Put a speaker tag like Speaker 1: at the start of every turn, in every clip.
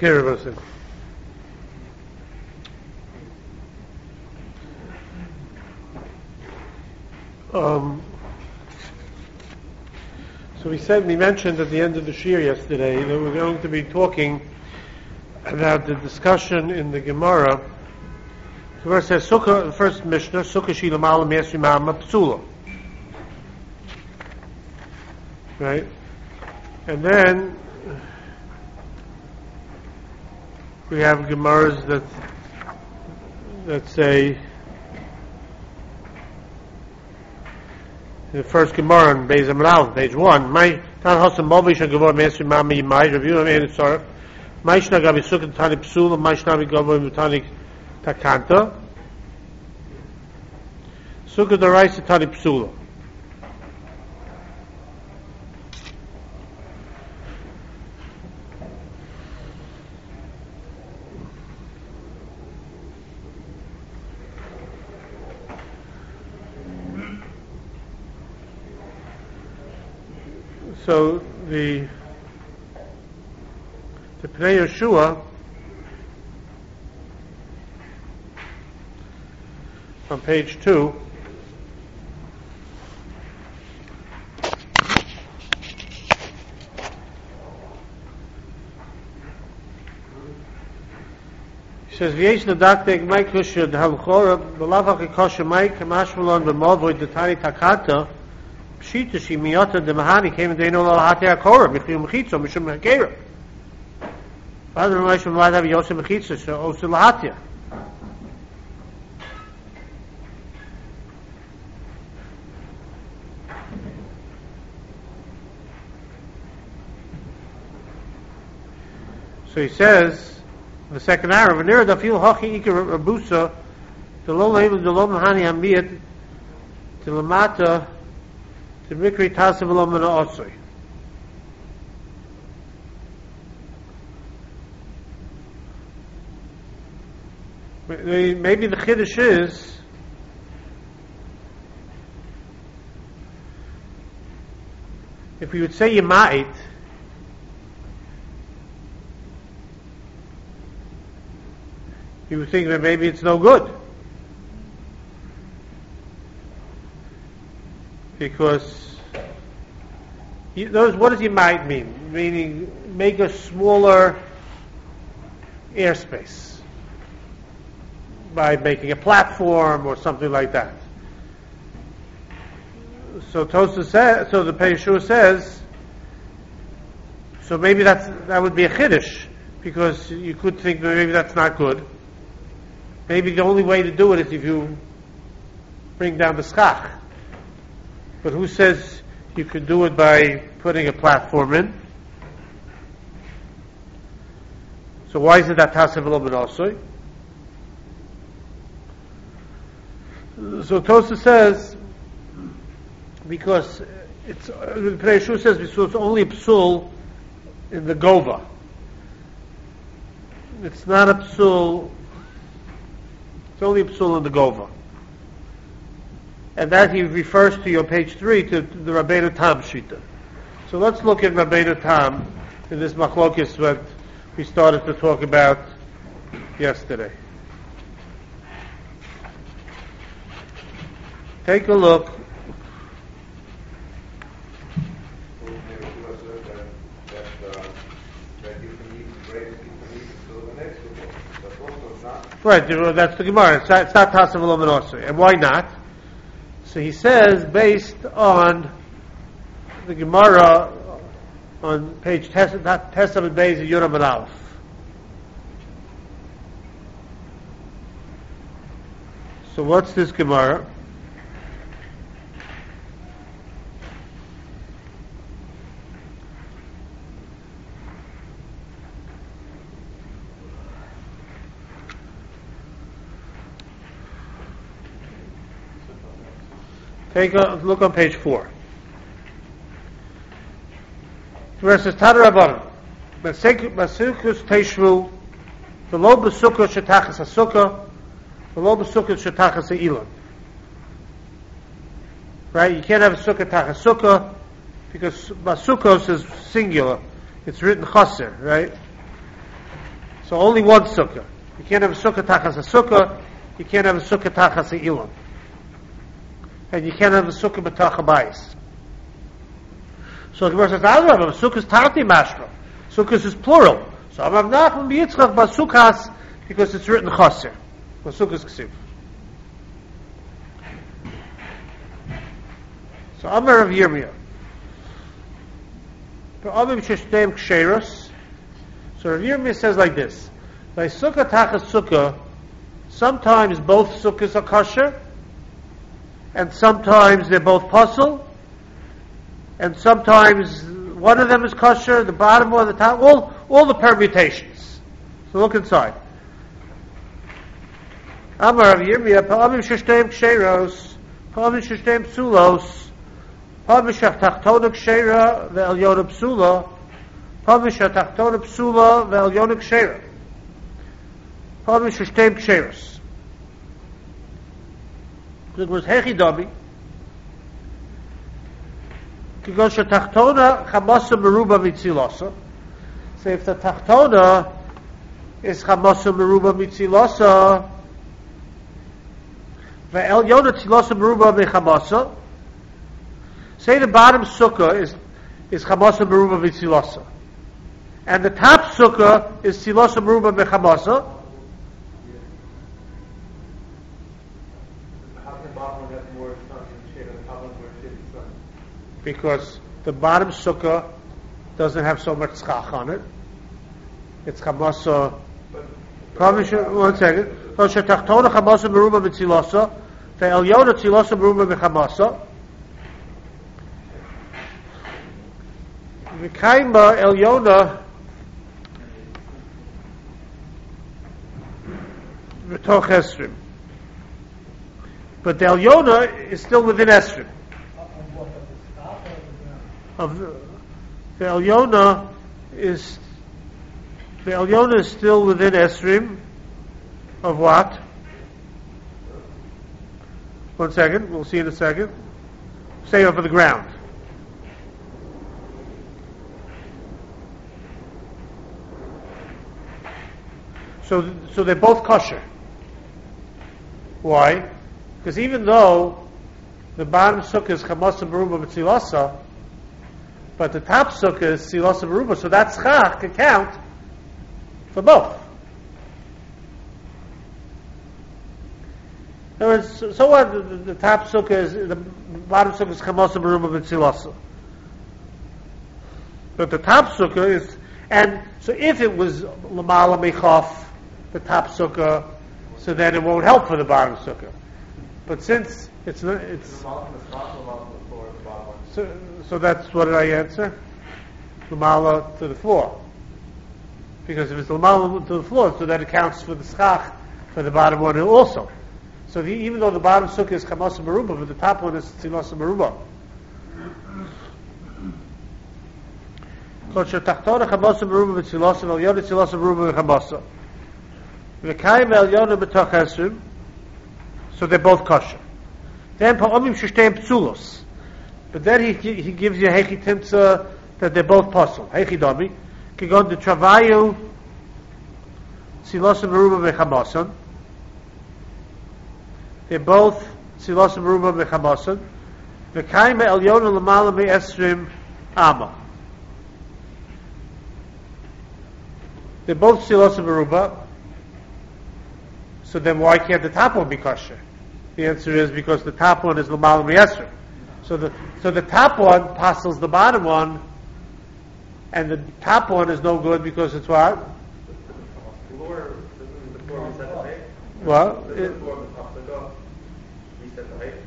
Speaker 1: Kiribati. So we mentioned at the end of the shir yesterday that we're going to be talking about the discussion in the Gemara. The verse says, Sukkah, the first Mishnah, Sukkah Shila Malam Yesri Ma'ama Psula. Right? And then we have Gemaras that say, the first Gemara on Beis Amral, page 1. My Tan Hasan Mobish and Gemara Mesri Mami Yimai review of Ein Tzaref. My Shna Gabi Sukkah Tani Psula. My Shna Gabi Mutani Takanta. Sukkah Daraisa Tani Psula. So the Pnei Yeshua on page 2 he says V'yesh Nadaktek Mike Kushya D'Halchora B'Lavach Ekosha Mike Kamashmalon B'Mavoy D'Tani Takata Pshita Shimiyata Demahani came in Deino Lahati Akora Michil Mechitzo Mishum Mekera. Father Mishum might have Yosef Mechitzo so also Lahatia. So he says the second hour Venera Dafil Hachi Ikar Rabusa the Lo Lahim the Lo Mahani Hamiyat the Lamata the Mikri Tasav Lomana Otsoi. Maybe the Chiddush is if we would say you might, you would think that maybe it's no good. Because what does you might mean? Meaning make a smaller airspace by making a platform or something like that. So Tosa says, so the Pnei Yeshua says, so maybe that would be a chiddush, because you could think that maybe that's not good. Maybe the only way to do it is if you bring down the schach. But who says you could do it by putting a platform in? So why is it that Tasav Lo Ben Osoi? So Tosa says because it's the Pnei Yeshua says because it's only a psul in the gova. It's not a psul. It's only a psul in the gova. And that he refers to your page 3 to the Rabbeinu Tam Shita. So let's look at Rabbeinu Tam in this machlokes that we started to talk about yesterday. Take a look. Right, that's the Gemara. It's not Tasav Lo Ben Osoi. And why not? So he says, based on the Gemara on page Tesam and Beis of Yuram and Aleph. So what's this Gemara? Take a look on page 4. The verse says, Tana Rabbanan, Basukus Teishvu, the lo b'sukkah shetachas ha'sukkah, the lo b'sukkah shetachas ha'ilon. Right? You can't have a sukkah tachas sukkah, because basukos is singular. It's written chaser, right? So only one sukkah. You can't have a sukkah tachas a sukkah. You can't have a sukkah tachas a ilan. And you can't have a sukkah b'tach a bayis. So the Gemara says, a sukkah is tarti mashra. Sukkah is plural. So I'm Nachman b'Yitzchak b'sukkahs because it's written chaser. But sukkah is ksiv. So Amar of Yirmiyah. So Rav Yirmiyah says like this: by sukkah tachas sukkah, sometimes both sukkahs are kosher, and sometimes they're both puzzle, and sometimes one of them is kosher, the bottom or the top, all the permutations. So look inside. Amar Rav Yirmiyah, pa'amim sheshteim ksheros, pa'amim sheshteim psulos. Pamisha tachtona kshera ve'elyona psula. Pamisha tachtona psula ve'elyona kshera. Pamisha shtem ksheras. So it was hechi dami. Because the tachtona chamasa meruba mitzilasa. So if the tachtona is chamasa meruba mitzilasa, ve'elyona tzilasa meruba mechamasa. Say the bottom sukkah is chamasa meruba v'tzilasa, and the top sukkah is tzilasa meruba mechamasa.
Speaker 2: How can the bottom one have more sun in the shade and the top one more shade in the sun?
Speaker 1: Because the bottom sukkah doesn't have so much schach on it. It's chamasa. One second. Tachtona chamasa meruba v'tzilasa, ve'elyona tzilasa meruba mechamasa. V'kaima Elyona v'toch Esrim. But the Elyona is still within Esrim. The Elyona is still within Esrim of what? One second, we'll see in a second. Stay over the ground. So they're both kosher. Why? Because even though the bottom sukkah is chamasa meruba b'tzilasa, but the top sukkah is tzilasa meruba, so that schach can count for both. In other words, so what? The top sukkah is the bottom sukkah is chamasa meruba b'tzilasa, but the top sukkah is, and so if it was lamala mechaf, the top sukkah, so then it won't help for the bottom sukkah. But since it's so that's what did I answer? Lamala to the floor. Because if it's lamala to the floor, so that it counts for the schach for the bottom one also. So even though the bottom sukkah is chamasa meruba, but the top one is tzilasa meruba. So tachtona chamasa meruba v'tzilasa v'elyona tzilasa meruba v'chamasa. V'kaim Elyona b'toch Esrim, so they're both kosher. Then pa'omim sheshteim psulos, but then he gives you hechi timtza that they're both puzzle. Hechi dami, kigon de travayu tzilasa meruba v'chamasan. They're both tzilasa meruba v'chamasan. V'kaim Elyona l'mala me'esrim ama. They're both tzilasa meruba. So then why can't the top one be kosher? The answer is because the top one is l'mal miyasser. So the top one passes the bottom one, and the top one is no good because it's what?
Speaker 2: The floor we set the height.
Speaker 1: Well,
Speaker 2: The floor of the top of the dog. We set the height.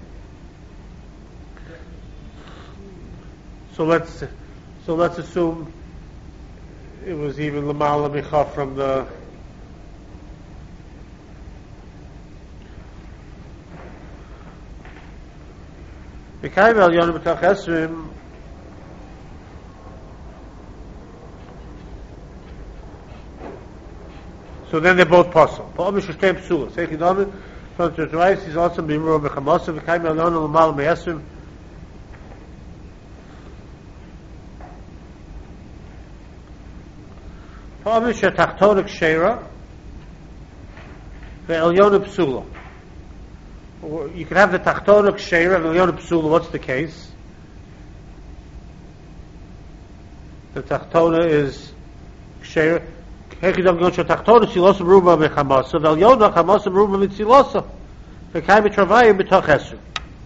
Speaker 1: so let's assume it was even l'mal michaf from the. V'kaim Elyona b'toch Esrim. So then they're both possible. Pa'om sheshteim psulas. Hechi dami from the Torah is also b'imur b'chamasa v'kaim Elyona l'mal me'esrim. Pa'amim she'tachtona k'sheira ve'elyona psula. You could have the tachtona k'sheira and elyona psula. What's the case? The tachtona is k'sheira. Hechidam gon she'tachtona tzilosa meruba mechamasa ve'elyona chamasa meruba mitzilosa ve'kayim mitravayim b'toch esrim.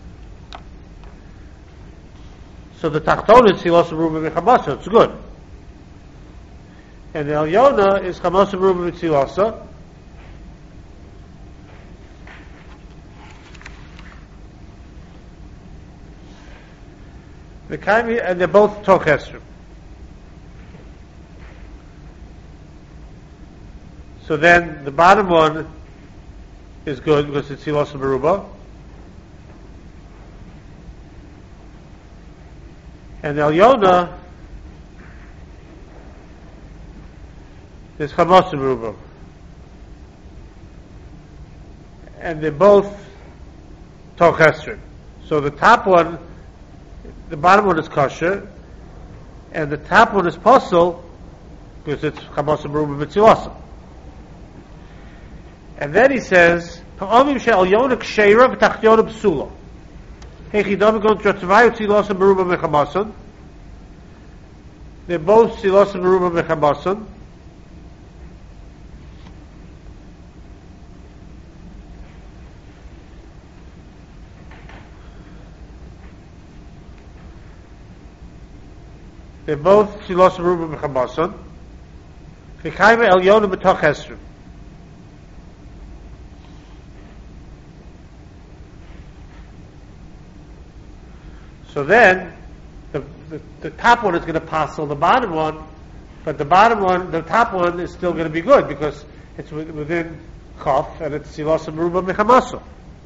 Speaker 1: So the tachtona is tzilosa meruba mechamasa. It's good. And the elyona is chamasa meruba mitzilosa. And they're both toch esrim. So then the bottom one is good because it's tzilosa meruba. And the elyona is chamasa meruba. And they're both toch esrim. So the top one, the bottom one is kosher, and the top one is posel because it's chamasa meruba mitzilosa. And then he says, "Pa'amim she'elyona k'sheira v'tachtiona psula." Hechidam gon she'tzvayu tzilosa meruba mechamason. They're both tzilosa meruba mechamason. They're both tzilosa meruba mechamason. V'kayim elyona b'toch esrim. So then, the top one is going to passel the bottom one, but the top one is still going to be good because it's within chaf and it's tzilosa meruba mechamaso.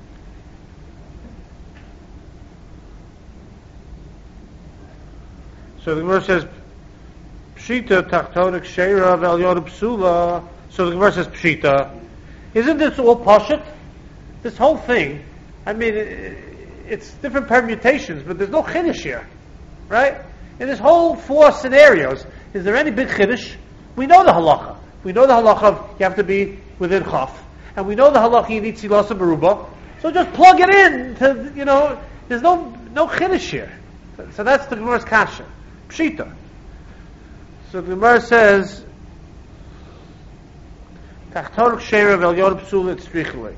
Speaker 1: So the Gemara says, Pshita tachtona k'sheira ve'elyona psula. So the Gemara says, Pshita. Isn't this all pashut? This whole thing, I mean, it's different permutations, but there's no chiddush here, right? In this whole 4 scenarios, is there any big chiddush? We know the halacha. We know the halacha of you have to be within chaf, and we know the halacha you need tzilosa meruba. So just plug it in to, there's no chiddush here. So that's the Gemara's kasha, pshita. So the Gemara says, Tachton k'sheira ve'elyona psula tzrichulei.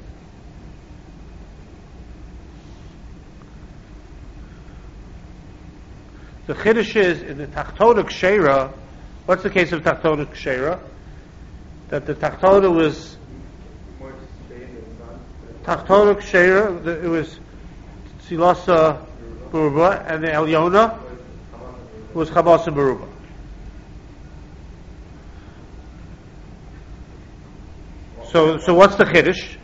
Speaker 1: The chiddush is in the tachtona k'sheira. What's the case of tachtona k'sheira? That the tachtona was tachtona k'sheira. It was tzilosa meruba, and the elyona was chamasa meruba. So what's the chiddush?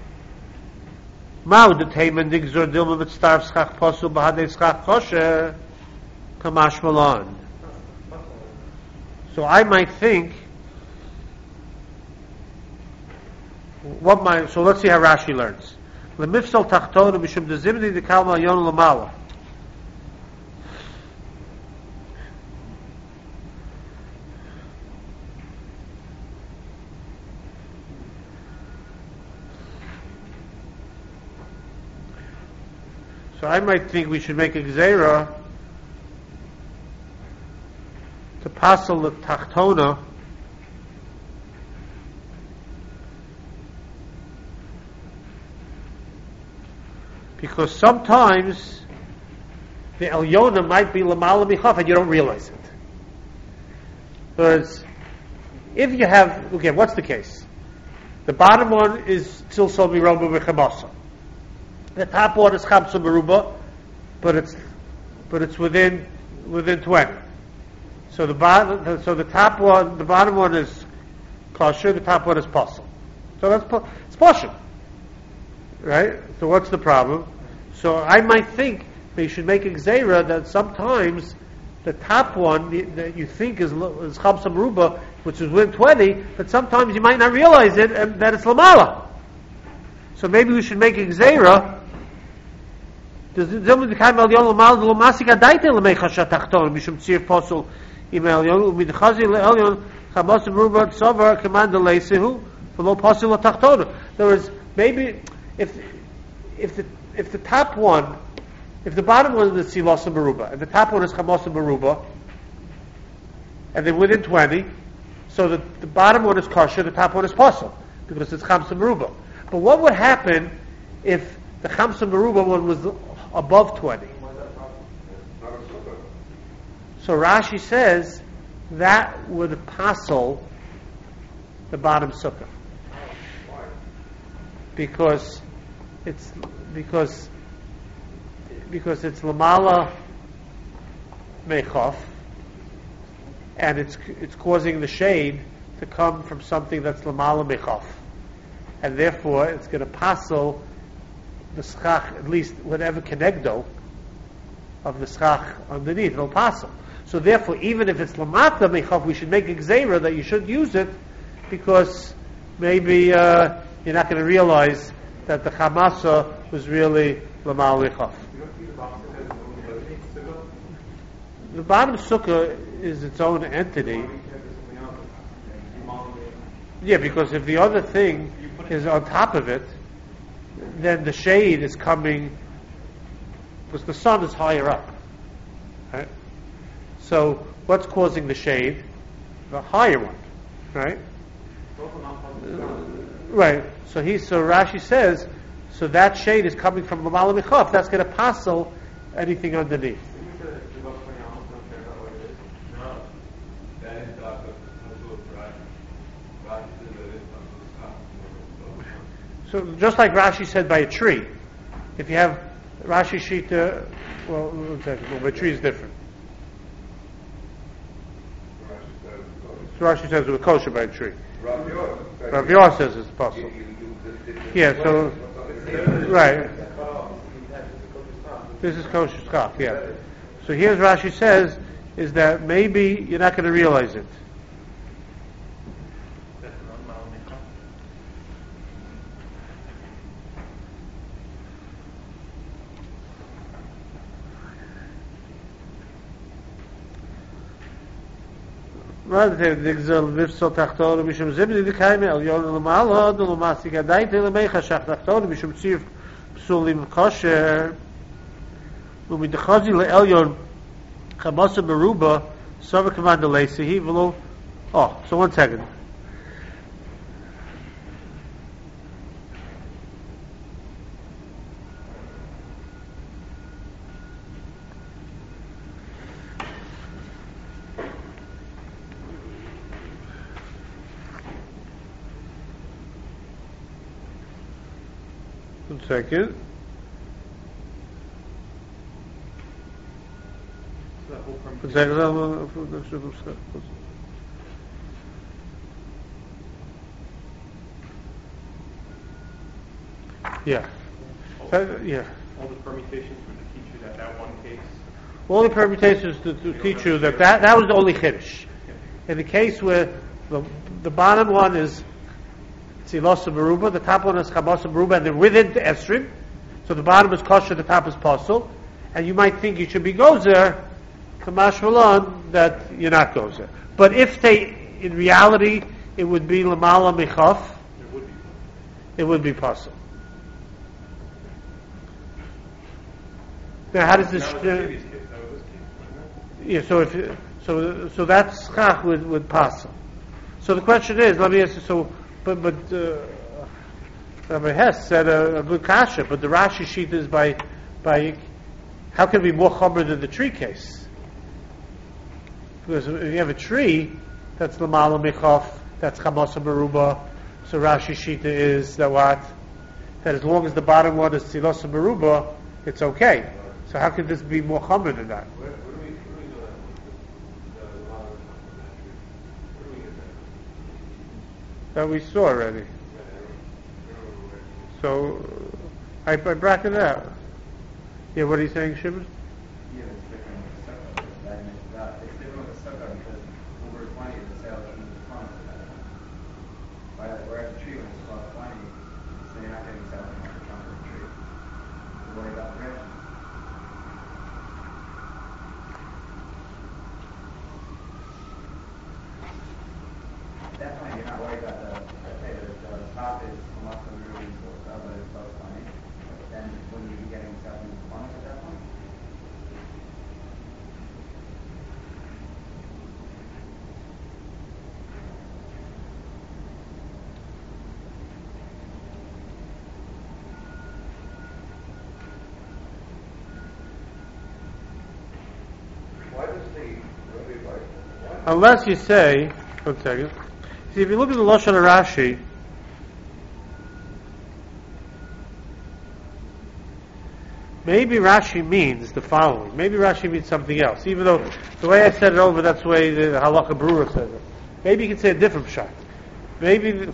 Speaker 1: Ma'u detayman digzor dilma mitzdarf schach posul b'hadei schach kosher. Kamash Malan. So I might think, so let's see how Rashi learns. Lemifsal tachtona mishum dezimni dekalma yon lamala. So I might think we should make a gzeira to passel the tachtona because sometimes the elyona might be lamala michaf and you don't realize it. Whereas if you have, what's the case? The bottom one is still somi roba v'chamasa. The top one is chamsa meruba, but it's within 20. So the top one, the bottom one is kosher, the top one is pasul. So it's pasul, right? So what's the problem? So I might think that you should make a gzeira that sometimes the top one that you think is chamsa meruba, which is within 20, but sometimes you might not realize it and that it's lamala. So maybe we should make a gzeira. Chamos Meruba Tzovar Commander Leisehu below Pasul Tachtona. In other words, maybe if the top one, if the bottom one is Silas Meruba and the top one is Chamos Meruba, and they're within 20, so the bottom one is kosher, the top one is pasul because it's Chamsa Meruba. But what would happen if the Chamsa Meruba one was above 20? So Rashi says that would pasul the bottom sukkah. Because it's lamala mechof, and it's causing the shade to come from something that's lamala mechof, and therefore it's going to pasul the schach, at least whatever kenegdo of the schach underneath, it'll pasul. So therefore, even if it's lamata mechof, we should make a gzeira that you should use it, because maybe you're not going to realize that the chamasa was really lamal mechof. The bottom sukkah is its own entity. Yeah, because if the other thing is on top of it, then the shade is coming, because the sun is higher up. Right? So what's causing the shade? The higher one. Right? Right. So Rashi says, so that shade is coming from Lamala Michof. That's going to passel anything underneath. So just like Rashi said by a tree, if you have Rashi Shita, well, by a tree is different. So Rashi says it was kosher by a tree. Rav Yor says it's possible. Yeah, so, right. This is kosher schach, yeah. So here's Rashi says, is that maybe you're not going to realize it. Rather than digzel vifsol tachton mishum zibni dikaime al yon lamala do lamasi gadait lemecha shach tachton mishum tzir psulim kosher umidchazi leelyon chamasa beruba sava command leisihi velo. Oh, so 1 second. Second. Yeah. Yeah.
Speaker 3: All the permutations were to teach you that one case.
Speaker 1: All the permutations to teach you that was the only chiddush. In the case where the bottom one is Tzilosa Meruba, the top one is Chamasa Meruba, and they're within the Esrim. So the bottom is kosher, the top is pasul. And you might think you should be gozer, Kamash Malon, that you're not gozer. But if in reality, it would be Lamala Mechaf, it would be pasul. Now, how does this? Yeah, so that's schach with pasul. So the question is, let me ask you. But Rabbi Hess said a good kasha, but the Rashi sheet is by how can it be more chomer than the tree case? Because if you have a tree, that's Lamala Mechof, that's Chamasa Meruba, so Rashi Shita is that what? That as long as the bottom one is Tzilosa Meruba, it's okay. So how could this be more chomer than that? That we saw already. So I bracketed it out. Yeah, what are you saying, Shimon?
Speaker 4: Yeah, it's different with the sukkah. It's different with the sukkah because over 20 is the sale in the front of that. Whereas the tree when it's above 20, so you're not getting sale in the front of the tree. So worry about the rest. definitely you're not worried about let's say the top is almost a really but it's both funny. Then wouldn't you be getting yourself into plumbing at that point?
Speaker 2: Why does the Rebbe like that?
Speaker 1: Unless you say, 1 second. See, if you look at the Lashon of Rashi, maybe Rashi means the following. Maybe Rashi means something else. Even though the way I said it over, that's the way the Halakha Brura says it. Maybe you can say a different shot. Maybe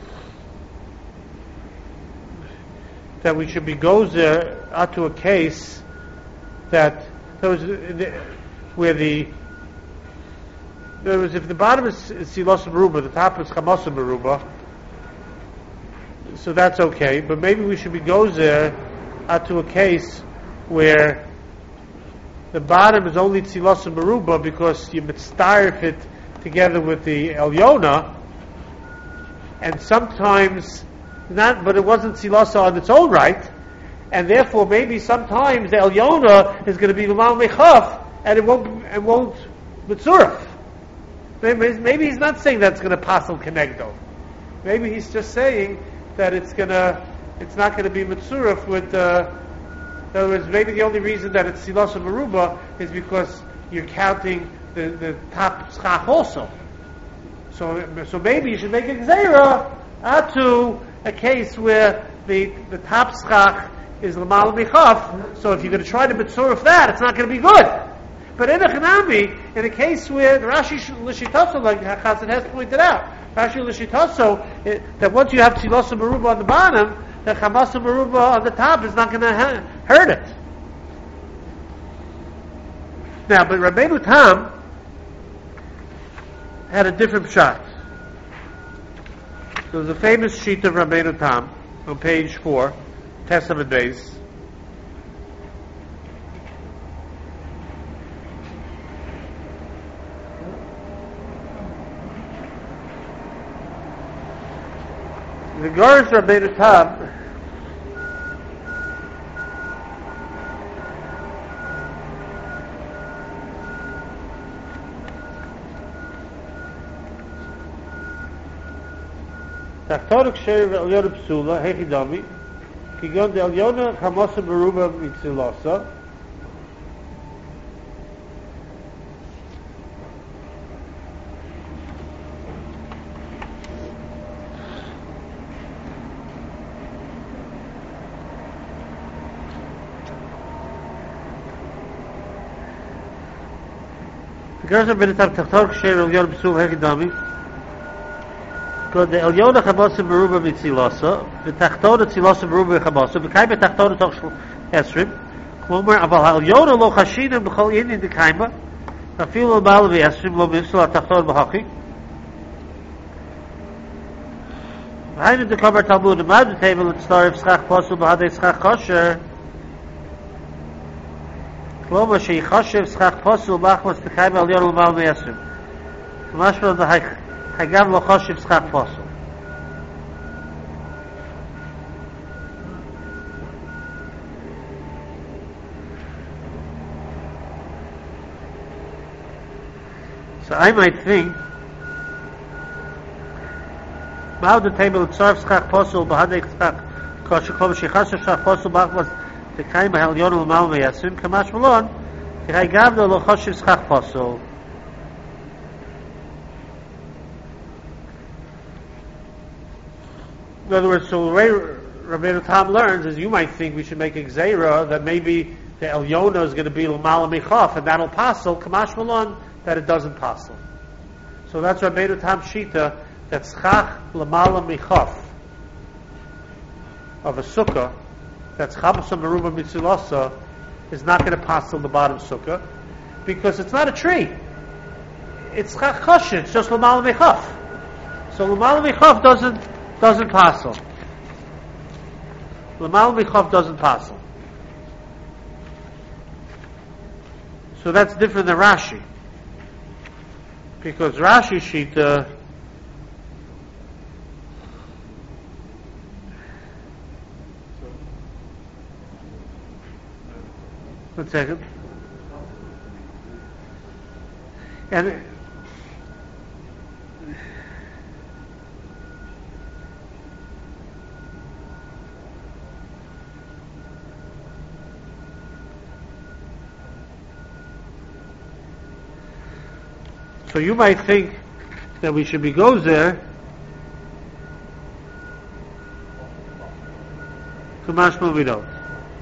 Speaker 1: that we should be gozer out to a case that where in other words, if the bottom is Silos Meruba, the top is Chamas Meruba, so that's okay. But maybe we should be gozer out to a case where the bottom is only Silos Meruba because you mitzdarif it together with the Elyona, and sometimes not, but it wasn't Silasa on its own right, and therefore maybe sometimes the Elyona is going to be L'mal Mechaf, and it won't Mitzuraf. Maybe he's not saying that's going to Pasal Kenegdo. Maybe he's just saying that it's not going to be Mitzuraf with, in other words, maybe the only reason that it's Silas of Aruba is because you're counting the top schach also. So maybe you should make a gzeira out to a case where the top schach is L'mal Michaf, so if you're going to try to Mitzuraf that, it's not going to be good. But in a Chanami, in a case where the Rashi L'shitaso, like Chassid has pointed out, Rashi L'shitaso, that once you have Tzilosa Meruba on the bottom, the Chamasa Meruba on the top is not going to hurt it. Now, but Rabbeinu Tam had a different shot. There was a famous sheet of Rabbeinu Tam on page 4, Testament Beis. The Garish Rabbeinu Tam Tachtoruk Sher V'Elyona Psula Hechidami Kigon De Elyona Chamasa Meruba Mitzilasa Gersa bin Tam Tachtoruk Sher V'Elyona Psula Hechidami Because the Elyona Chamasa Meruba Mitzilasa, the Tachtona Tzilasa Meruba Chamasa, the Kaima Tachtona Toshel Esrim, Klomer Aval Elyona Lo Chashina B'chol Yin in the Kaima, Afilo Malavi Esrim Lo Mitzila Tachtona B'Hachi. Hainu the Kabar Talmud the Mad table at Star Schach Pasul B'Hadei Schach Kosher. Klomer Shei Choshev Schach Pasul B'Achmas the Kaima Elyona Lo Malavi Esrim. Mashma the Haich. Hagam lo choshev schach pasul. So I might think, Ma'od the table tzarf schach pasul b'hadei schach kosher kol shechasev schach pasul b'achmas tekayim ha'elyon l'mal me'yasim kamash malon hagam lo choshev schach pasul. In other words, so the way Rabbeinu Tam learns is you might think we should make a gzeira that maybe the Elyona is going to be L'mala Michaf and that'll passel, Kamash Malon, that it doesn't passel. So that's Rabbeinu Tam Shita, that Schach L'mala Michaf of a sukkah, that's Chamasa Meruba Mitzilasa, is not going to passel the bottom sukkah because it's not a tree. It's Schach Chosh, it's just L'mala Michaf. So L'mala Michaf doesn't passel. L'mal Michaf doesn't passel. So that's different than Rashi. Because Rashi Shita 1 second. And so you might think that we should be gozer to mashma we don't.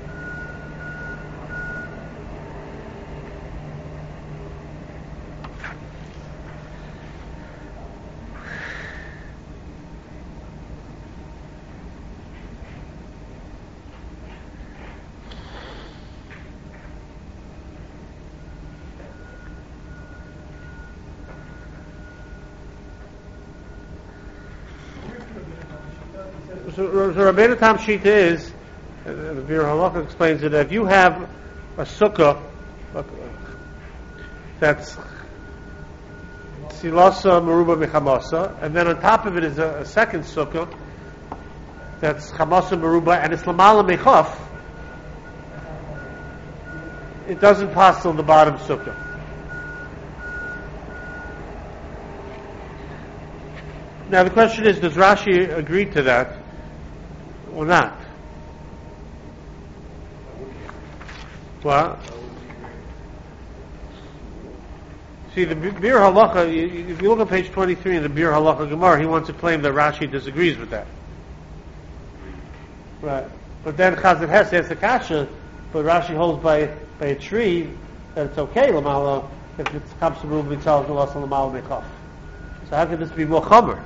Speaker 1: So Rabbeinu Tam Shita is, the Bir Halacha explains it, if you have a sukkah that's silasa meruba mechamasa, and then on top of it is a second sukkah that's chamasa meruba, and it's lamala mechaf, it doesn't pass on the bottom sukkah. Now the question is, does Rashi agree to that or not? What? See, the Bir Halacha, if you look at page 23 in the Bir Halacha Gemara, he wants to claim that Rashi disagrees with that. Right. But then Chazon Hess asks the kasha, but Rashi holds by a tree that it's okay, Lamala, if it's Kapsabu Mitzal Galas Lamala Mechaf. So how could this be more chamer?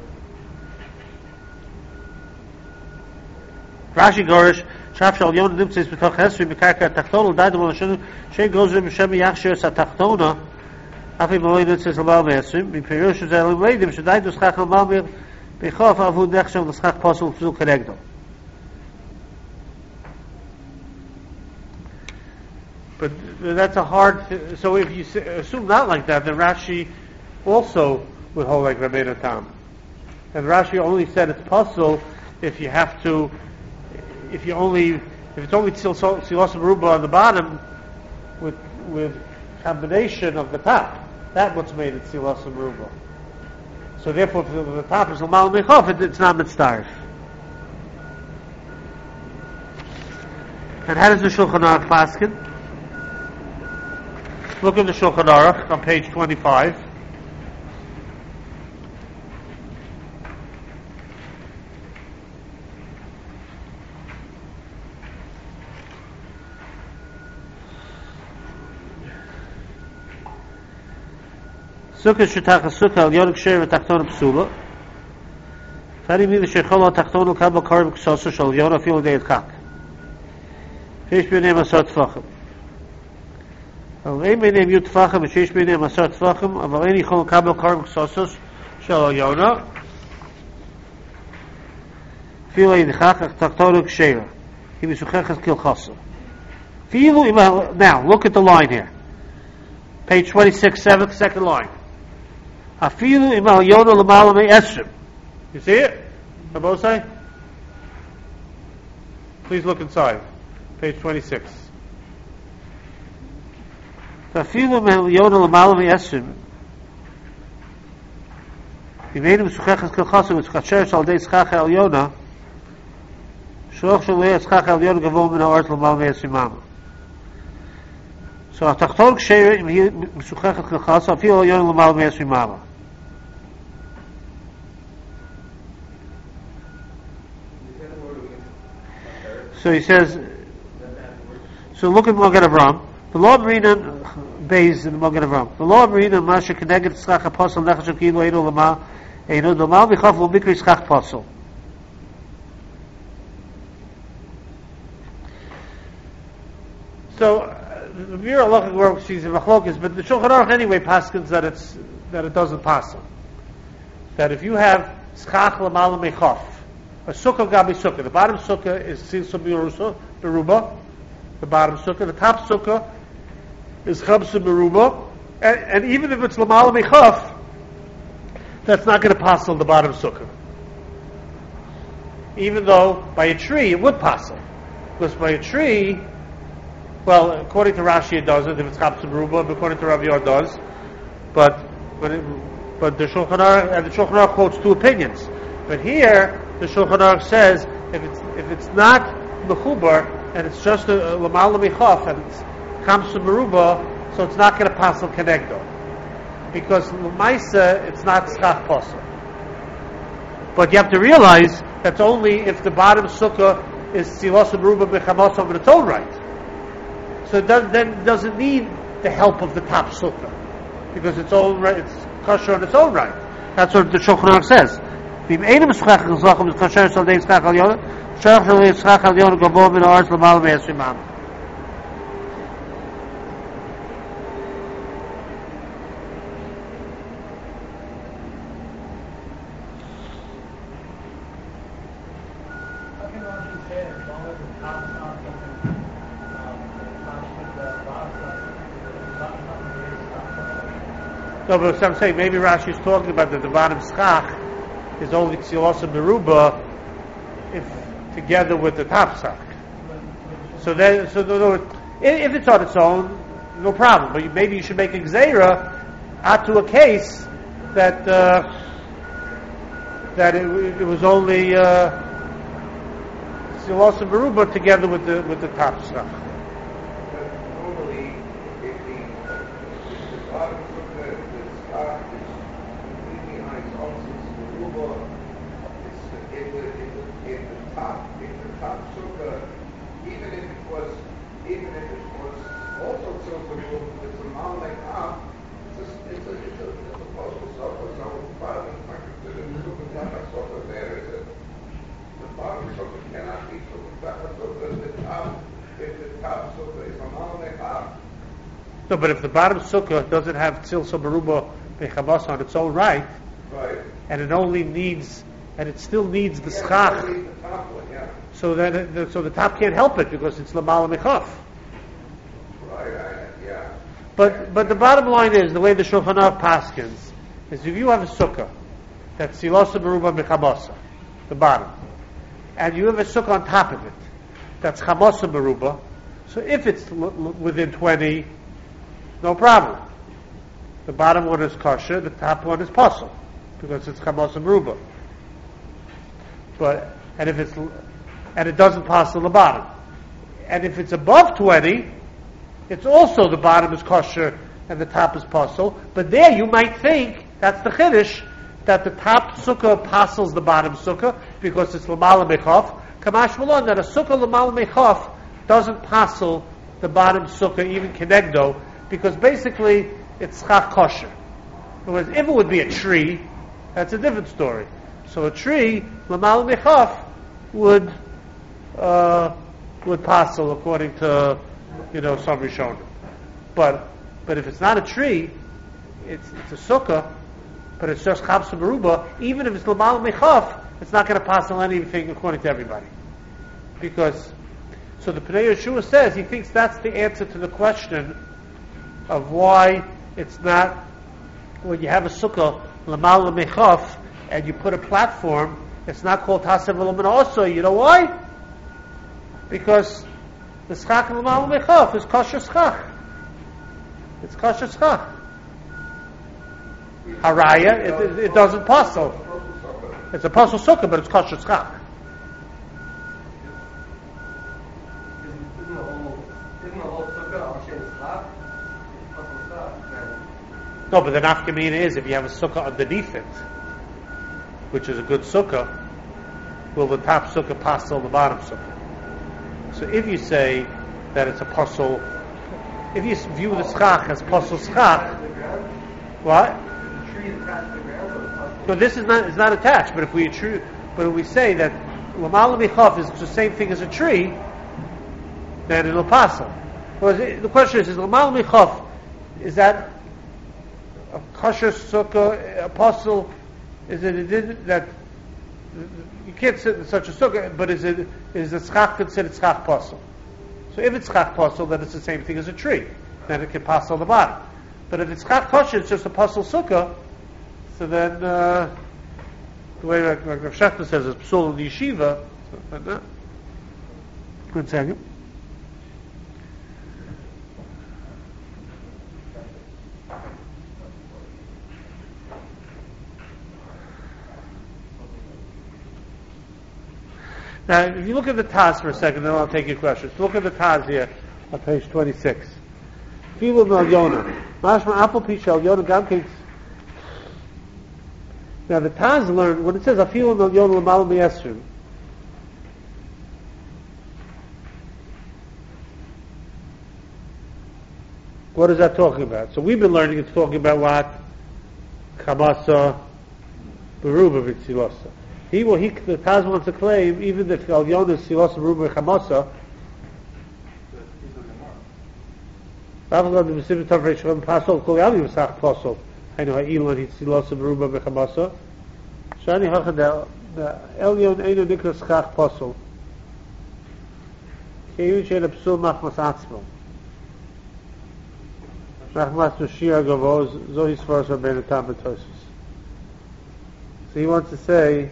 Speaker 1: Rashi Gorish, Shaf Shal Yon Nimtzis B'toch Hesri B'karka Tachtona Daidam Al Shenu Shei Gozer B'Shem Yachshir Sa Tachtona Afi Malay Nimtzis Lamal Me'esrim B'Periyosh Zelim Leidim Shadaidu Schach Lamal Me'chof Avu Nechshem L'Schach Posel P'zul Kenegdo. But that's a hard. So if you assume not like that, then Rashi also would hold like Rabbeinu Tam. And Rashi only said it's puzzle if you have to. If it's only Silas Meruba on the bottom with combination of the top, that's what's made it Silas Meruba. So therefore, if the top is Lamal Mechov, it's not Mitzdarif. And how does the Shulchan Aruch paskin? Look at the Shulchan Aruch on page 25. Sukkah shetach sukkah al yonik sheir v'tachtona psula. Fari mi v'sheichol tachtona kabel karim k'sosu shal yona fil deit chak. Sheish b'nei masar tfachim. אבל אין ביניהם יהיו טפחים ושיש ביניהם 10 טפחים, אבל אין יכול לקבל קרם כסוסוס של יונה. אפילו ידחך תחתונו כשרה. היא משוחחת כלחסה. Now, look at the line here. Page 26, 7th, second line. אפילו אם יונה למעלה מ-10. You see it? On both sides? Please look inside. Page 26. אפילו מיונה למעלה מ-10 אם אינו משוחחת כלחסה ומשוחחת על ידי שכח העליונה שרוך שלא יהיה שכח העליון גבוה מן הארץ למעלה מ-10 ממה. So התחתון כשרה אם היא משוחחת כלחסה אפילו העליון למעלה מ-10 ממה. So he says, so look at Magen Avraham. The law of Marina based in the Magen Avraham. The law of Marina Masha Keneged Tzchach Apostle Nechashem Kilo Eino Lama Eino Domal Michaf Lo Mikri Tzchach Apostle. So the Mir Halachic work sees in Machlokes, but the Shulchan Aruch anyway paskins that it doesn't pass. That if you have Tzchach Lamala Mechaf, a sukkah gabi sukkah, the bottom sukkah is Silsa Beruba, the bottom sukkah, the top sukkah is Chabsa Meruba, and even if it's Lamala Mechaf, that's not going to pass on the bottom sukkah. Even though by a tree it would pass on. Because by a tree, Well, according to Rashi, it doesn't. If it's Chapsa Meruba, according to Rav Yor, it does. But the Shulchan Aruch, and the Shulchan Aruch quotes two opinions. But here, the Shulchan Aruch says if it's not mechubar and it's just a lamal michaf and it's Chapsa Meruba, so it's not going to pasel kenegdo because l'maisa it's not schach pasel. But you have to realize that's only if the bottom sukkah is tzilas meruba b'chamasam in its own right. So it doesn't need the help of the top sukkah because it's kosher on its own right. That's what the Shulchan Aruch says. If einem schach gezachim is kosher so they schach al yonah, schach al yonah gabo min haaretz l'mal me'esrim am. No, but I'm saying maybe Rashi is talking about that the bottom schach is only tzilosa meruba if together with the top schach. So if it's on its own, no problem. But maybe you should make a gzeira out to a case that it was only tzilosa meruba together with the top schach.
Speaker 5: Normally, if the bottom sukkah, the schach is completely on its own, since the ruba is in the top sukkah, even if it was also silver ruba, it's a malek up. It's a postal sukkah. So the bottom is not considered sukkah sukkah. There is it. The bottom sukkah cannot be sukkah sukkah. If the top sukkah is a malek up.
Speaker 1: No, but if the bottom sukkah doesn't have tzilsa meruba bechabas on its own right, and it only needs, and it still needs the schach, so the top can't help it because it's lamala mechaf. But the bottom line is the way the Shulchan Aruch paskins is if you have a sukkah that's tzilsa meruba bechabasa, the bottom, and you have a sukkah on top of it that's chamasa meruba, so if it's within 20. No problem. The bottom one is kosher, the top one is pasul, because it's chamos and meruba. And it doesn't pasul the bottom. And if it's above 20, it's also the bottom is kosher and the top is pasul. But there you might think that's the chiddush that the top sukkah pasuls the bottom sukkah because it's lamala mechaf. Kamash malon that a sukkah lamala mechaf doesn't pasul the bottom sukkah even kenegdo. Because basically it's schach kosher. Whereas if it would be a tree, that's a different story. So a tree, lamal mechaf, would pasul according to some Rishonim. But if it's not a tree, it's a sukkah, but it's just chapsa meruba. Even if it's lamal mechaf, it's not going to pasul anything according to everybody. Because so the Pnei Yeshua says he thinks that's the answer to the question of why it's not when you have a sukkah lamal mechaf and you put a platform, it's not called tasev v'lomin also. You know why? Because the schach lamal mechaf is kosher schach. It's kosher schach. Haraya, it doesn't pasul. It's a pasul sukkah, but it's kosher schach. No, but the nafkamina is if you have a sukkah underneath it, which is a good sukkah, will the top sukkah pasul the bottom sukkah? So if you say that it's a pasul, if you view the schach as pasul schach, what? No, this is not. It's not attached. But if we say that lamal michaf is the same thing as a tree, then it'll pasul. Well, the question is lamal michaf is that a kosher sukkah, apostle, is it that you can't sit in such a sukkah, but is the schach considered schach pasul? So if it's schach pasul, then it's the same thing as a tree. Then it can pasul the bottom. But if it's schach kosher, it's just a pasul sukkah. So then the way Rav Shechter says it's psul in the yeshiva. Good second. Now, if you look at the Taz for a second, then I'll take your questions. Look at the Taz here on page 26. Filu Mel Yonah. Mashma Apple Pichel Yonah Gamkin. Now, the Taz learned, when it says Afilu Mel Yonah Lamal Miyesrim, what is that talking about? So we've been learning it's talking about what? Chamasa Beruba Vitzilosa. The Taz wants to claim, even if Al Yonah Silosa Beruba Chamasa, Rav the Mesiv Tov Reish Shalom Pasol Kol Yami V'Sach Pasol Hainu Ha'ilan Hit Silosa Beruba Bechamasa Shani Hacha the Elyon Einu Niklas Chach Pasol Keinu Shein Psul Machmas Atzmo Machmas Mashir Gavoz Zohi Svaras Rabbeinu Tam B'Tosus. So he wants to say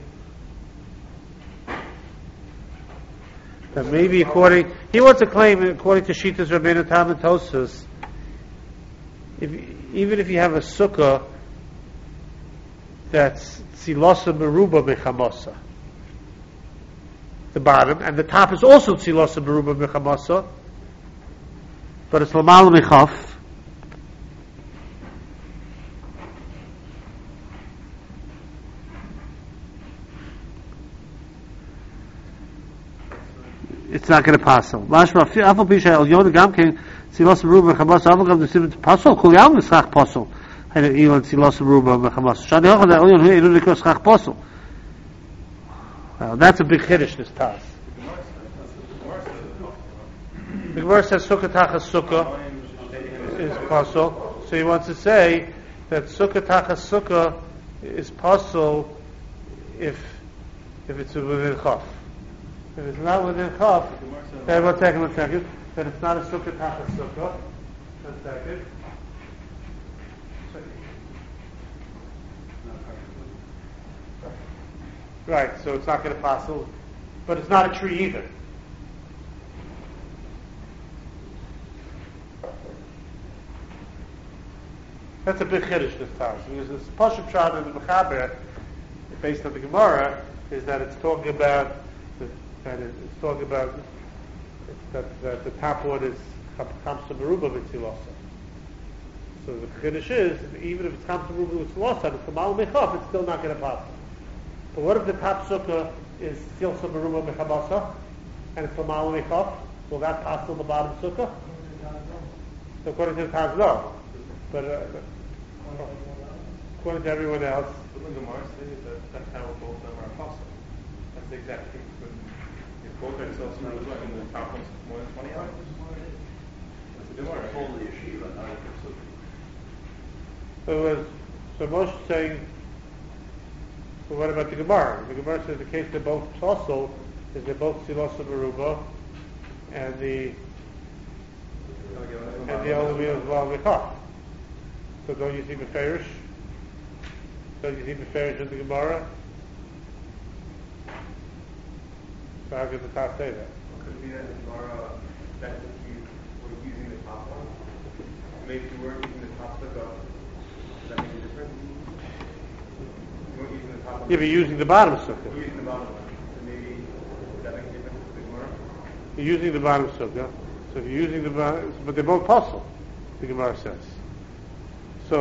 Speaker 1: that maybe he wants to claim, according to Shitas Rabbeinu Tam and Tosus, even if you have a sukkah that's tzilosa meruba mechamasa, the bottom, and the top is also tzilosa meruba mechamasa, but it's lamal mechaf, it's not going to pass. Mashma Afal Pisha El Yonah Gamkin Silos Ruba Chamas Avol Gam Desim Pasol Kol Yam Mischach Pasol and Elon Silos Ruba Chamas Shani Hocha that Elon Elu Nikos Chach Pasol. Well, that's a big chiddush this Taz. The Gemara says Sukkah Tachas Sukkah is Pasol, so he wants to say that Sukkah Tachas Sukkah is Pasol if it's within Chaf. If it's not within Chaf, then one second, then it's not a Sukkah Tachas Sukkah. 1 second. Right, so it's not going to pass, but it's not a tree either. That's a big chiddush this time, because this Pashup Shad in the Mechaber, based on the Gemara, is that it's talking about that the top one is Kamsa Meruba Vitzilosa. So the chiddush is, even if it's Kamsa Meruba Vitzilosa, it's Kamal Mechaf, it's still not going to pass. But what if the top sukkah is Silsa Meruba Mechabasa, and it's Kamal Mechaf? Will that pass on the bottom sukkah? So according to the Taz, no. But according to everyone else,
Speaker 3: But the Gemara says that that's how both of them are possible. That's the exact thing. If both are self and the top one's more than 20 hours, that's the Gemara.
Speaker 2: Only a Shiva, not a Sukkah.
Speaker 1: so Moshe saying, well, what about the Gemara? The Gemara says the case they're both Psosel is they're both Silosa Meruba and the Olivia is Val Mechaf. So don't you see Meferish? Don't you see Meferish in the Gemara? So how could the top say that?
Speaker 3: Could it be that the Gemara, that if you were using the top one, maybe if you weren't using the top sukkah, does that make a difference? You weren't using the top one.
Speaker 1: Yeah, but using the bottom sukkah.
Speaker 3: You're using the bottom one. So maybe, does that make a difference to the Gemara?
Speaker 1: You're using the bottom sukkah. So if you're using the bottom, but they're both puzzle, the Gemara says. So,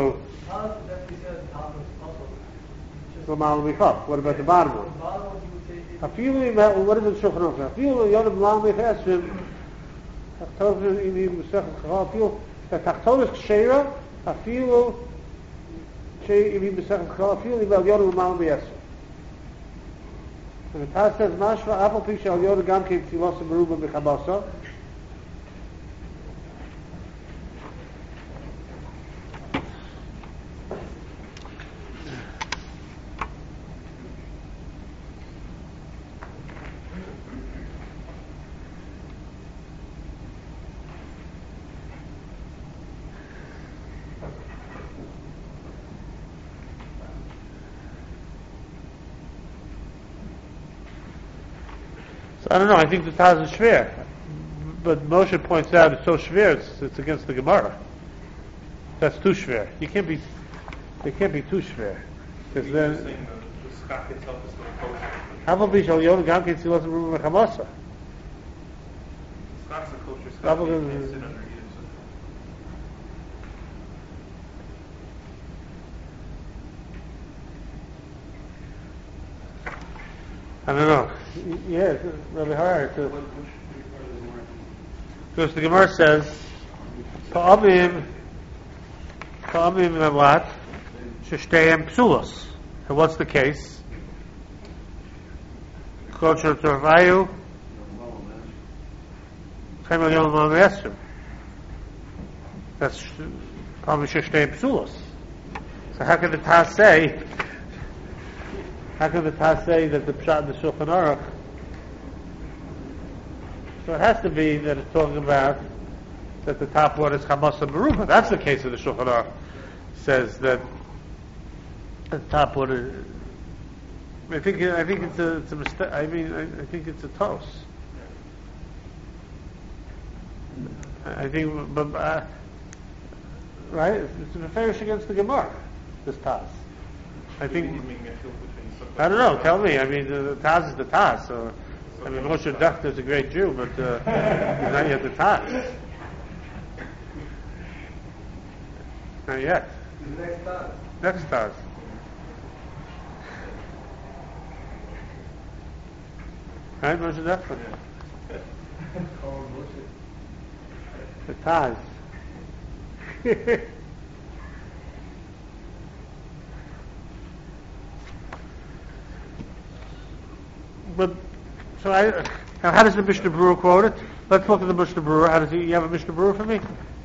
Speaker 1: what about the bottom one? What is it Shulchan Aruch? Afilu Yonah B'Lam Mechesrim Tachtonis in the Masechet Chachal Afilu the Tachtonis Ksheira Afilu in the Masechet Chachal Afilu Yonah B'Lam Mechesrim. And the Taz says Mashva Apal Pisha Al Yonah Gam Kein Tzilosa Meruba B'Chabasa. I don't know, I think the Taz is shver. But Moshe points out it's so shver, it's against the Gemara. That's too shver. They can't be too shver. Because
Speaker 3: You're
Speaker 1: then,
Speaker 3: saying the skak itself is still kosher.
Speaker 1: Hava Bishal Yom Gam Ken Tzilas Merubah Mechamasa.
Speaker 3: Skak's a kosher skak.
Speaker 1: Double
Speaker 3: You
Speaker 1: the-
Speaker 3: can't sit under either.
Speaker 1: I don't know. Yeah, it's really hard to. Because the Gemara says, Ta'amim and what? Sheshteyem psulos. And what's the case? Kosher Torvayu, Chemel Yom Ma'amesrim. That's probably Sheshteyem psulos. So how can the Taz say? How can the Taz say that the Pshat in the Shulchan Aruch? So it has to be that it's talking about that the top one is Chamas and Merubah. That's the case of the Shulchan Aruch. Says that the top one is. I think it's a mistake. I mean, I think it's a toss. I think, but right? It's a fairish against the Gemara. This Taz. I think. I don't know. Tell me. I mean, the Taz is the Taz. So, I mean, Moshe Dachter is a great Jew, but he's not yet the Taz. Not yet.
Speaker 4: The next time.
Speaker 1: Next Taz. Right, Moshe Dachter. The Taz. But so now how does the Mishnah Berurah quote it? Let's look at the Mishnah Berurah. How does he? You have a Mishnah Berurah for me?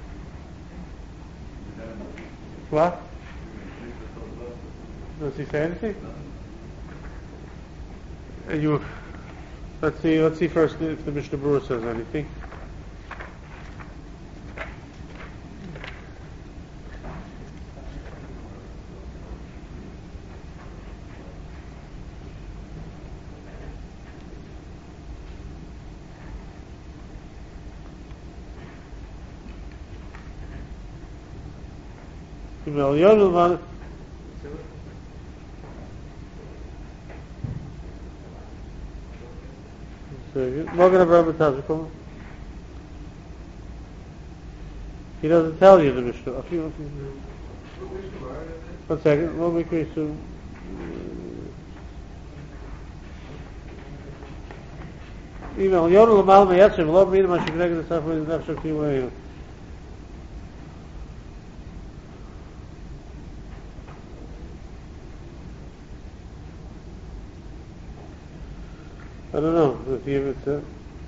Speaker 1: What? Does he say anything? You. Let's see. Let's see first if the Mishnah Berurah says anything. He doesn't tell you the Mishnah. One second. We'll make it soon. Email Yodel Lamal Meyatzim. Love me to my Shekhneg the Safra is not Shakti way. I don't know. Let's see if it's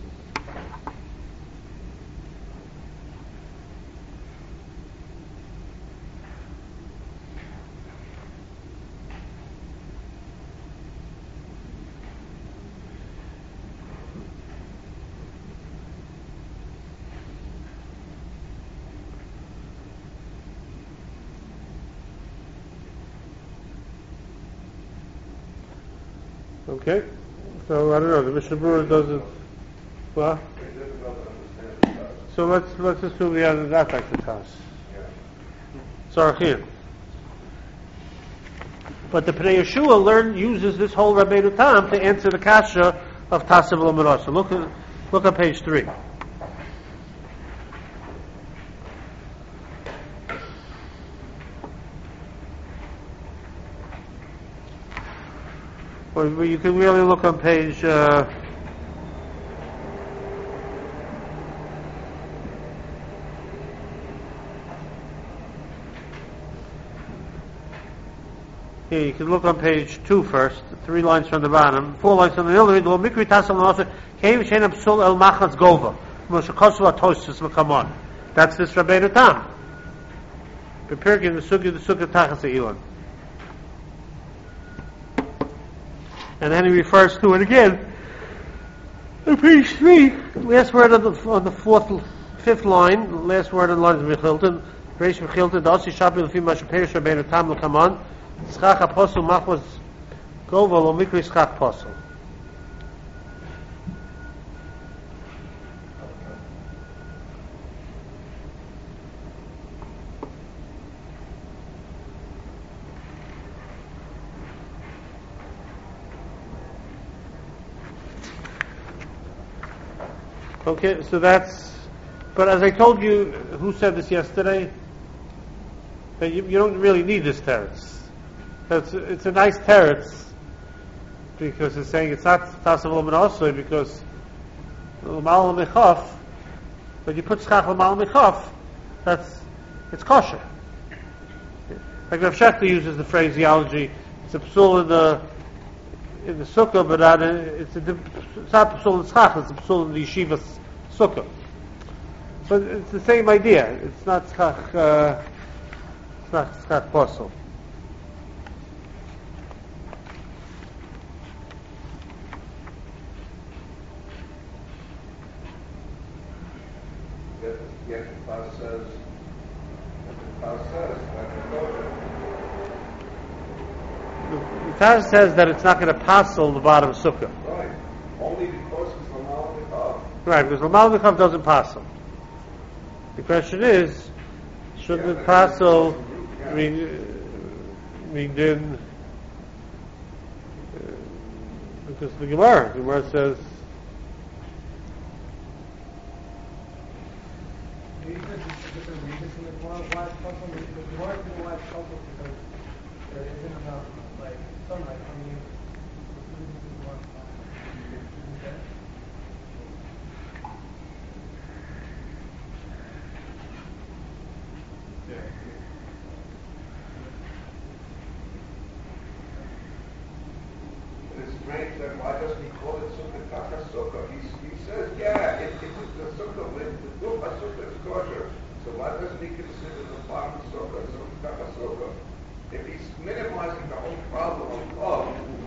Speaker 1: okay. So I don't know. The Mishnah Berurah doesn't. Well, so let's assume the other that like the Taz. Sarachin. But the Pnei Yeshua uses this whole Rabbeinu Tam to answer the kasha of Tasav L'Marasa. Look at page 3. Well, you can really look on page. Here, you can look on page 2 first. 3 lines from the bottom, 4 lines from the middle. Read Mikri Tasam L'Marasa. Came Shein Psul El Machatz Gova. Moshe Kosu Atosis Mekamon. That's this Rabbeinu Tam. Preparing the Sukkah Tachas Eilan. And then he refers to it again. On page 3, last word on the fifth line, last word on the line of Mechilton. Reish Mechilton, Dasi Shabi Lefi Masha Perish Rabbeinu Tam L'Kamon. Schach Apostle Machmas Gova Lo Mikri Schach Apostle. Okay, so that's. But as I told you, who said this yesterday? That you don't really need this teretz. It's a nice teretz because it's saying it's not tasav lo also because l'mal mechaf. But you put schach l'mal mechaf, it's kosher. Like Rav Shechter uses the phraseology, it's a psul in the sukkah, but it's not psul in schach, it's a psul in the yeshiva's sukkah. So it's the same idea. It's not schach. It's not schach posel.
Speaker 5: Yet the Taz says,
Speaker 1: The Taz says that it's not going to passel the bottom sukkah.
Speaker 5: right, only because it's Lamal Mikhav.
Speaker 1: Right, because Lamal Mikhav doesn't passel. The question is, should it passel then? Because the Gemara says.
Speaker 2: There isn't enough sunlight coming in.
Speaker 5: It's strange that why doesn't he call it Sukkah Taka Sukkah? He says, yeah, it's the Sukkah with the Dufa Sukkah is kosher. So why doesn't he consider the bottom Sukkah Sukkah Taka Sukkah? If he's minimizing the whole problem of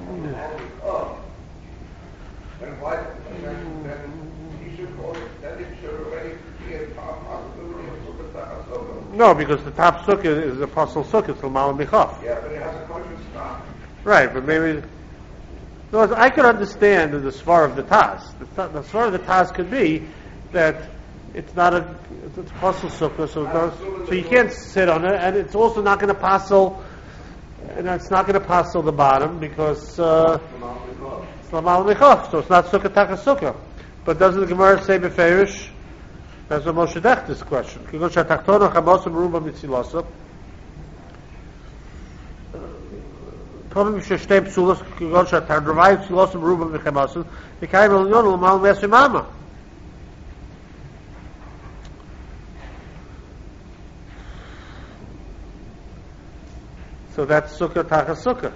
Speaker 5: then why then he should call it, then it should already be a possibility of Sukkah Taka Sukkah.
Speaker 1: No, because the top sukkah is the apostle sukkah, it's Lamal Michaf.
Speaker 5: Yeah, but it has a kosher stock.
Speaker 1: Right, but maybe. No, I could understand the svar of the Taz. The svar of the Taz could be that it's not it's apostle sukkah, so you can't sit on it, and it's also not going to passel, and it's not going to passel the bottom because it's Lamal Michaf, so it's not sukkah taka sukkah. But doesn't the Gemara say beferish? That's what Moshe Dechter's question. Kigon shatachtono chamosim ruba mitzilosah. Probably ששתי פסולות כגון שהתרדרוויים פסולוסים מרובה מחמסים וקיים עליון למעלה מעשר מאמה. So that's sukkah taka sukkah.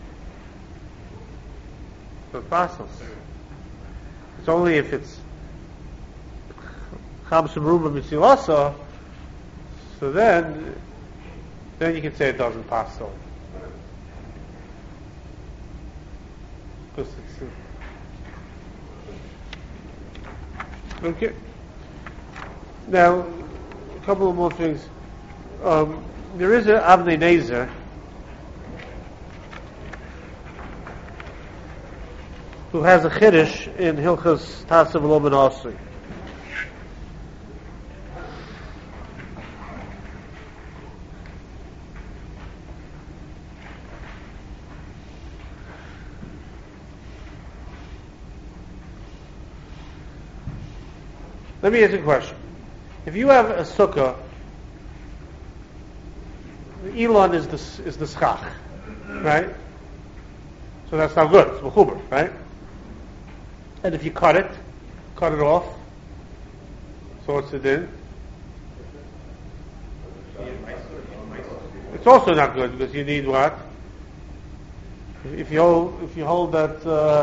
Speaker 1: So it's possible. It's only if it's chamsim ruba mitzilasa, so then you can say it doesn't pass on. Because it's okay. Now, a couple of more things. There is an Avnei Nezer who has a chiddush in Hilchas Tasav Lo Ben Asri. Let me ask you a question. If you have a sukkah, the Elon is the schach, right? So that's not good. It's mechuber, right? And if you cut it off, so what's the din? It's also not good because you need what? If you hold that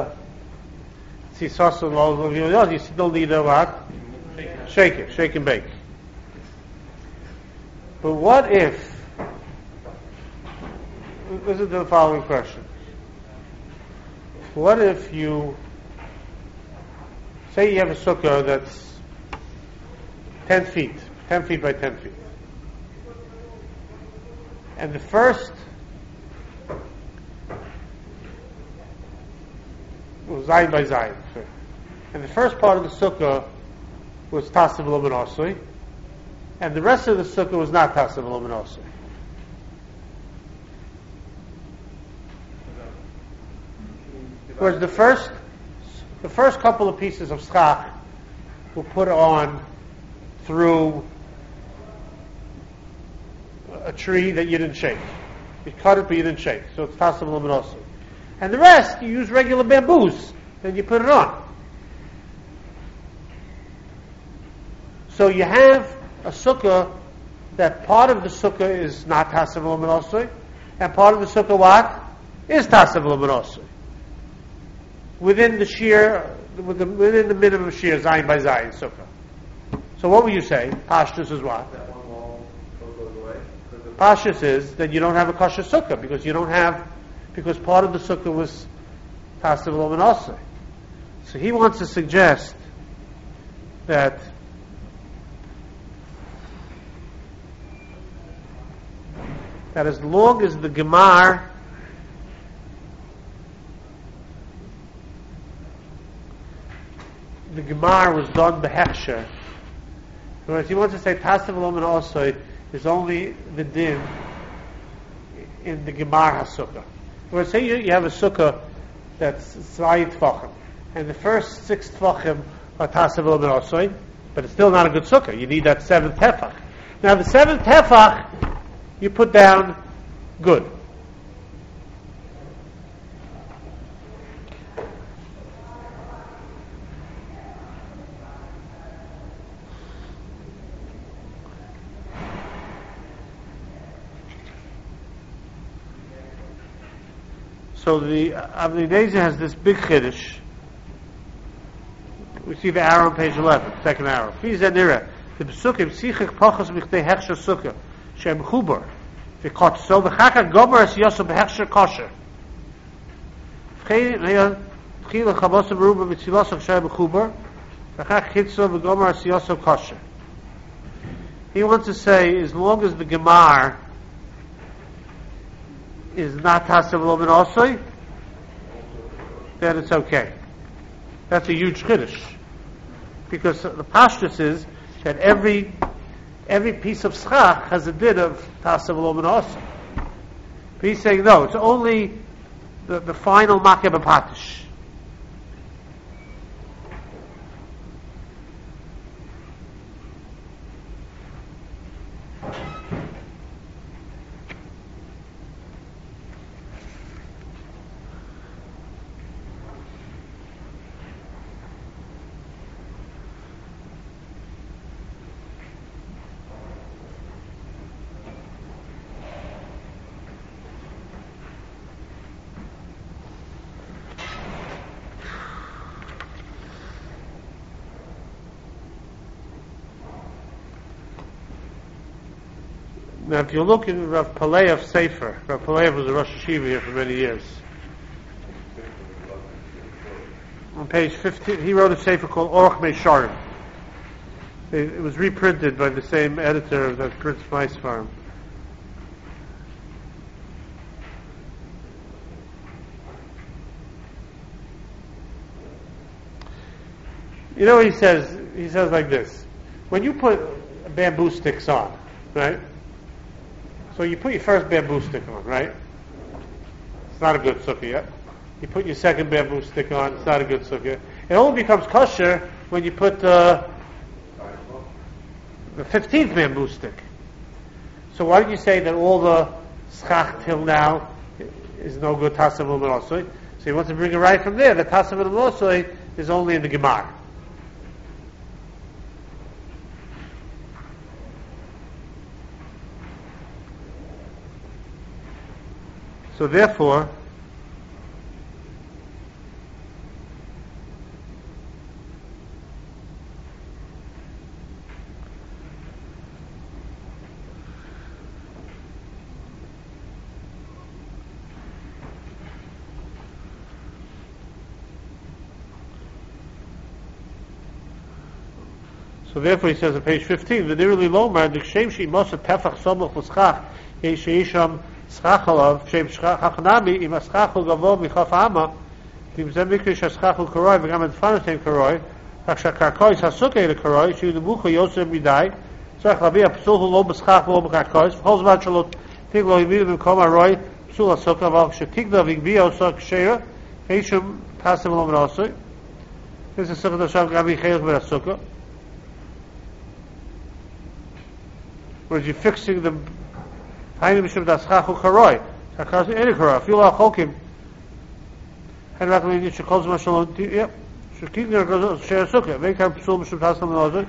Speaker 1: tzisas and all of you still need a what? Shake and bake. But what if? This is the following question. What if you say you have a sukkah that's 10 feet by 10 feet, and the first was zayin by zayin, and the first part of the sukkah was Tasav Lo Ben Asri, and the rest of the sukkah was not Tasav Lo Ben Asri. Whereas the first couple of pieces of schach were put on through a tree that you didn't shake. You cut it, but you didn't shake. So it's Tasav Luminosoi. And the rest, you use regular bamboos, and you put it on. So you have a sukkah that part of the sukkah is not Tasav Luminosoi, and part of the sukkah what? Is Tasav Luminosoi. Within the shear, within the minimum shear, Zayin by Zayin sukkah. So what will you say? Pashtus is what?
Speaker 3: That one wall goes away.
Speaker 1: Pashtus is that you don't have a kosher sukkah because part of the sukkah was Tasav Luminosoi. So he wants to suggest that as long as the Gemar was done b'hechsher, whereas he wants to say Tasav Luminosoi is only the din in the Gemar HaSukkah. Whereas say you have a sukkah that's Tzvayit Tvachim, and the first 6 Tvachim are Tasav Luminosoi, but it's still not a good sukkah. You need that 7th Tefach. Now the 7th Tefach you put down good. So the Avnei Nezer has this big chiddush. We see the arrow on page 11, second arrow. Fi Zanira, the Pesukim Sichach Pachas Michtei Hechsher Sukkah Shem Chubar V'Kotso V'Chaka Gomer Es Yosef B'Hechsher Kosher V'Chila Chavosav Ruba V'Tzilosach Shem Chubar V'Chaka Chitzo V'Gomer Es Yosef Kosher. He wants to say, as long as the Gemar is not Tasav Luminosoi, then it's okay. That's a huge chiddush, because the pashtus is that every piece of schach has a din of Tasav Luminosoi. But he's saying no, it's only the final makeh b'patish. Now, if you look in Rav Paleev's Sefer, Rav Paleev was a Rosh Yeshiva here for many years. On page 15, he wrote a Sefer called Orach Meisharim. It was reprinted by the same editor that prints Mice Farm. You know what he says? He says like this. When you put bamboo sticks on, right? So you put your first bamboo stick on, right? It's not a good sukkah yet. You put your second bamboo stick on, it's not a good sukkah. It only becomes kosher when you put the 15th bamboo stick. So why did you say that all the schach till now is no good Tasav Luminosoi? So he wants to bring it right from there. The Tasav Luminosoi is only in the Gemar. So therefore, he says on page 15, the nearly lomar the kshem she must tefach somoch v'schach yeisham schach alav shem schach hachnami im schach gavo michaf ama im zeh mikrish schach koroi v'gam adfanetem koroi ach shakarkoi hasukei le koroi shu nemucha yosef midai tzach lavi apsul lo b'schach lo b'karkoi v'chol zman shalot tig lo yimidu b'kom aroi psul hasukah v'al shetigda v'gbi osok sheira yeisham tasav lo m'nosoi. This is sukkah d'shav gabi chayich v'asukah. whereas you're fixing the Hainu Mishum Daschachu Karoi. Sakasi Eni Karoi. Fila Chokim. And Rakli Yitch calls Mashalom. Yep. Shakigner goes Share Sukkah. Make time Psul Mishum Tasam Nozer.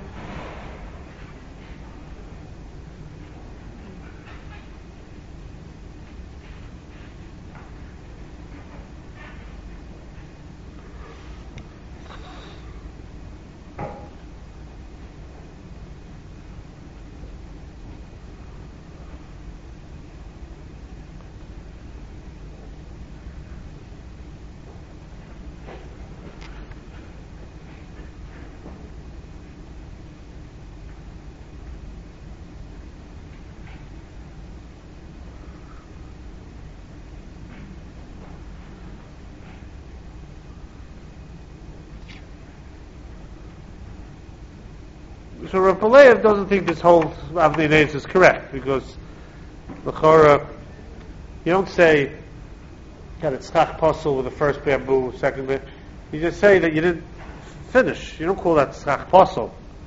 Speaker 1: So Rav Pelev doesn't think this whole Avnei Neis is correct, because l'chora, you don't say that it's tzach pasul with the first bamboo, second bamboo. You just say that you didn't finish. You don't call that tzach pasul.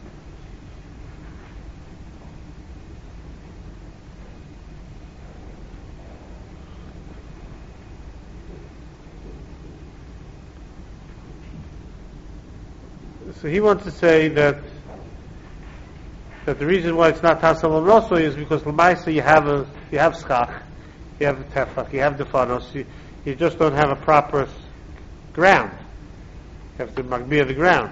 Speaker 1: So he wants to say that the reason why it's not Tasal Rosoi is because L'maisa you have schach, you have tefach, you have defanos, you just don't have a proper ground. You have to magbir the ground.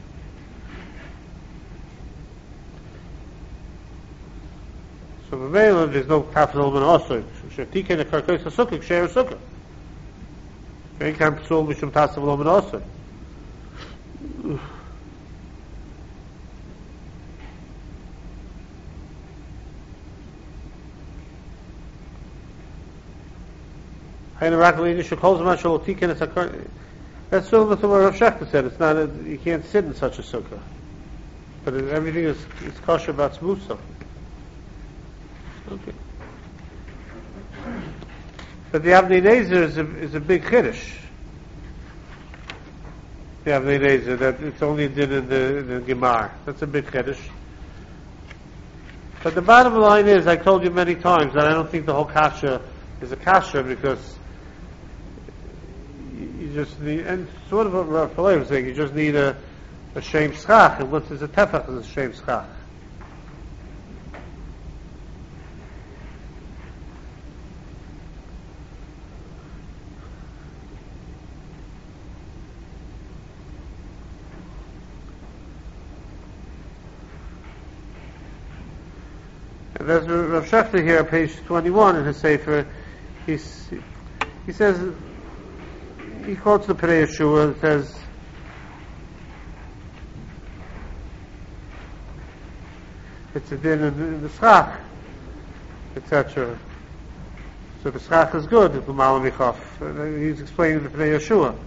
Speaker 1: So B'meila there's no Tasal Rosoi. Shetikei nekarkos hasukah, k'sher hasukah. Vein kan psul mishum Tasal Rosoi. That's sort of what Rav Shechter said. It's not. You can't sit in such a sukkah, but everything is kosher about tzmusa. Okay. But the Avnei Nezer is a big chiddush. The Avnei Nezer that it's only did in the Gemara. That's a big chiddush. But the bottom line is, I told you many times that I don't think the whole kasha is a kasha, because you just need, and sort of what Rav Pelev was saying, you just need a shem schach, and once there's a tefach, there's a shem schach. And there's Rav Shechter here, page 21 in his Sefer. He says, he quotes the Pnei Yeshua and says, it's a din in the schach, etc. So the schach is good, the Malam Michaf. He's explaining the Pnei Yeshua.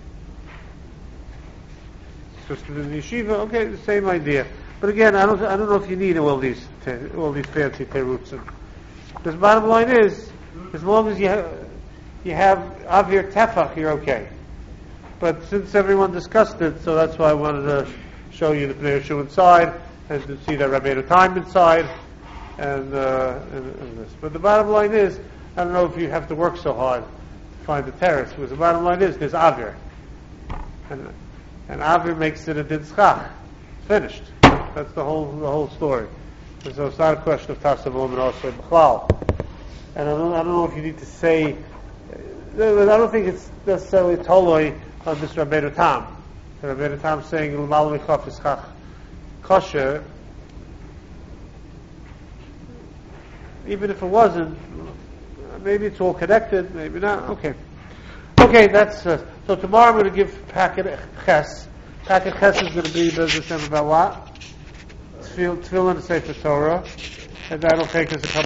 Speaker 1: It's just in the yeshiva, okay, the same idea. But again, I don't know if you need all these fancy terutzim. The bottom line is, as long as you have avir tefach, you're okay. But since everyone discussed it, so that's why I wanted to show you the Pnei Yeshua inside, and to see the Rabbeinu Time inside, and this. But the bottom line is, I don't know if you have to work so hard to find the terrace, because the bottom line is, there's avir. And avir makes it a din schach. It's finished. That's the whole story. And so it's not a question of Tasavum and also B'chlal. And I don't know if you need to say, I don't think it's necessarily toloi on this Rabbeinu Tam. The Rabbeinu Tam saying L'mal Michaf is chach kosher. Even if it wasn't, maybe it's all connected, maybe not. Okay, that's so tomorrow I'm going to give packet ches. Packet ches is going to be business about what? Tefillin and Sefer Torah, and that'll take us a couple